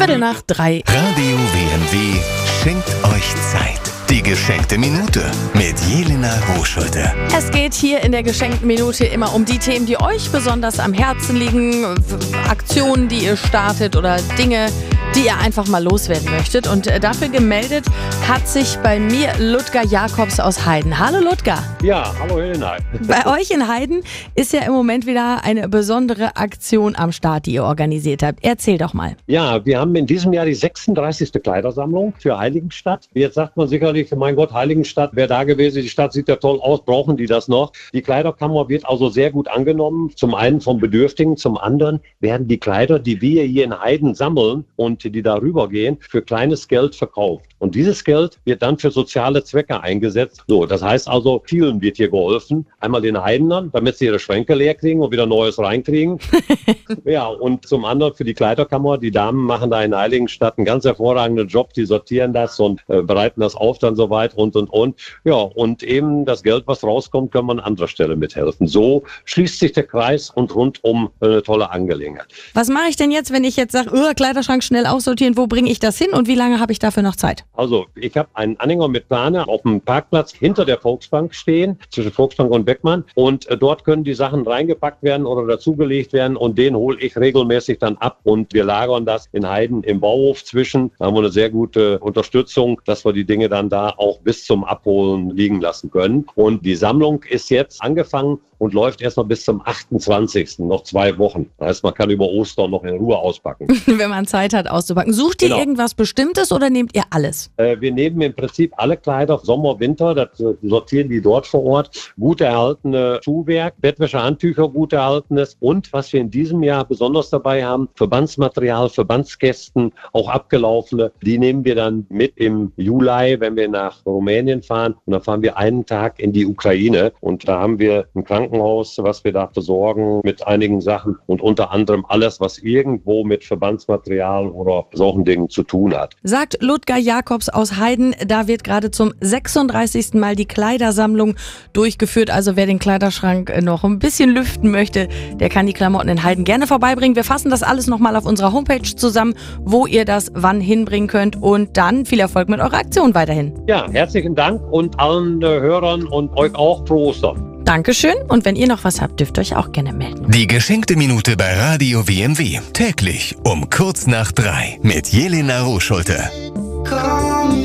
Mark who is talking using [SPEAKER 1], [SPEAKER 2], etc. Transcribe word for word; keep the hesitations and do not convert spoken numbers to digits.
[SPEAKER 1] Viertel nach drei.
[SPEAKER 2] Radio W M W schenkt euch Zeit. Die geschenkte Minute mit Jelena Rohschulte.
[SPEAKER 1] Es geht hier in der geschenkten Minute immer um die Themen, die euch besonders am Herzen liegen. Aktionen, die ihr startet oder Dinge, die ihr einfach mal loswerden möchtet. Und dafür gemeldet hat sich bei mir Ludger Jakobs aus Heiden. Hallo Ludger.
[SPEAKER 3] Ja, hallo Jelena.
[SPEAKER 1] Bei euch in Heiden ist ja im Moment wieder eine besondere Aktion am Start, die ihr organisiert habt. Erzähl doch mal.
[SPEAKER 3] Ja, wir haben in diesem Jahr die sechsunddreißigste Kleidersammlung für Heiligenstadt. Jetzt sagt man sicherlich, mein Gott, Heiligenstadt, wer da gewesen, die Stadt sieht ja toll aus, brauchen die das noch? Die Kleiderkammer wird also sehr gut angenommen. Zum einen vom Bedürftigen, zum anderen werden die Kleider, die wir hier in Heiden sammeln und die darüber gehen, für kleines Geld verkauft. Und dieses Geld wird dann für soziale Zwecke eingesetzt. So, das heißt also, vielen wird hier geholfen. Einmal den Heidenern, damit sie ihre Schränke leer kriegen und wieder Neues reinkriegen. Ja, und zum anderen für die Kleiderkammer. Die Damen machen da in Heiligenstadt einen ganz hervorragenden Job. Die sortieren das und äh, bereiten das auf dann soweit und, und, und. Ja, und eben das Geld, was rauskommt, können wir an anderer Stelle mithelfen. So schließt sich der Kreis und rundum eine tolle Angelegenheit.
[SPEAKER 1] Was mache ich denn jetzt, wenn ich jetzt sage, oh, Kleiderschrank schnell aussortieren, wo bringe ich das hin und wie lange habe ich dafür noch Zeit?
[SPEAKER 3] Also, ich habe einen Anhänger mit Plane auf dem Parkplatz hinter der Volksbank stehen, zwischen Volksbank und Beckmann. Und äh, dort können die Sachen reingepackt werden oder dazugelegt werden. Und den hole ich regelmäßig dann ab. Und wir lagern das in Heiden im Bauhof zwischen. Da haben wir eine sehr gute Unterstützung, dass wir die Dinge dann da auch bis zum Abholen liegen lassen können. Und die Sammlung ist jetzt angefangen und läuft erstmal bis zum achtundzwanzigsten Noch zwei Wochen. Das heißt, man kann über Ostern noch in Ruhe auspacken.
[SPEAKER 1] Wenn man Zeit hat auszupacken. Sucht ihr
[SPEAKER 3] Genau.
[SPEAKER 1] irgendwas Bestimmtes oder nehmt ihr alles?
[SPEAKER 3] Äh, wir nehmen im Prinzip alle Kleider, Sommer, Winter, das äh, sortieren die dort vor Ort. Gut erhaltene Schuhwerk, Bettwäsche, Handtücher, gut erhaltenes. Und was wir in diesem Jahr besonders dabei haben, Verbandsmaterial, Verbandskästen, auch abgelaufene, die nehmen wir dann mit im Juli, wenn wir nach Rumänien fahren. Und dann fahren wir einen Tag in die Ukraine. Und da haben wir ein Krankenhaus, was wir da versorgen mit einigen Sachen und unter anderem alles, was irgendwo mit Verbandsmaterial oder solchen Dingen zu tun hat.
[SPEAKER 1] Sagt Ludger Jakobs aus Heiden, da wird gerade zum sechsunddreißigsten Mal die Kleidersammlung durchgeführt. Also wer den Kleiderschrank noch ein bisschen lüften möchte, der kann die Klamotten in Heiden gerne vorbeibringen. Wir fassen das alles nochmal auf unserer Homepage zusammen, wo ihr das wann hinbringen könnt. Und dann viel Erfolg mit eurer Aktion weiterhin.
[SPEAKER 3] Ja, herzlichen Dank und allen äh, Hörern und euch auch frohe Ostern.
[SPEAKER 1] Dankeschön und wenn ihr noch was habt, dürft ihr euch auch gerne melden.
[SPEAKER 2] Die geschenkte Minute bei Radio W M W. Täglich um kurz nach drei mit Jelena Rohschulte.
[SPEAKER 4] Komm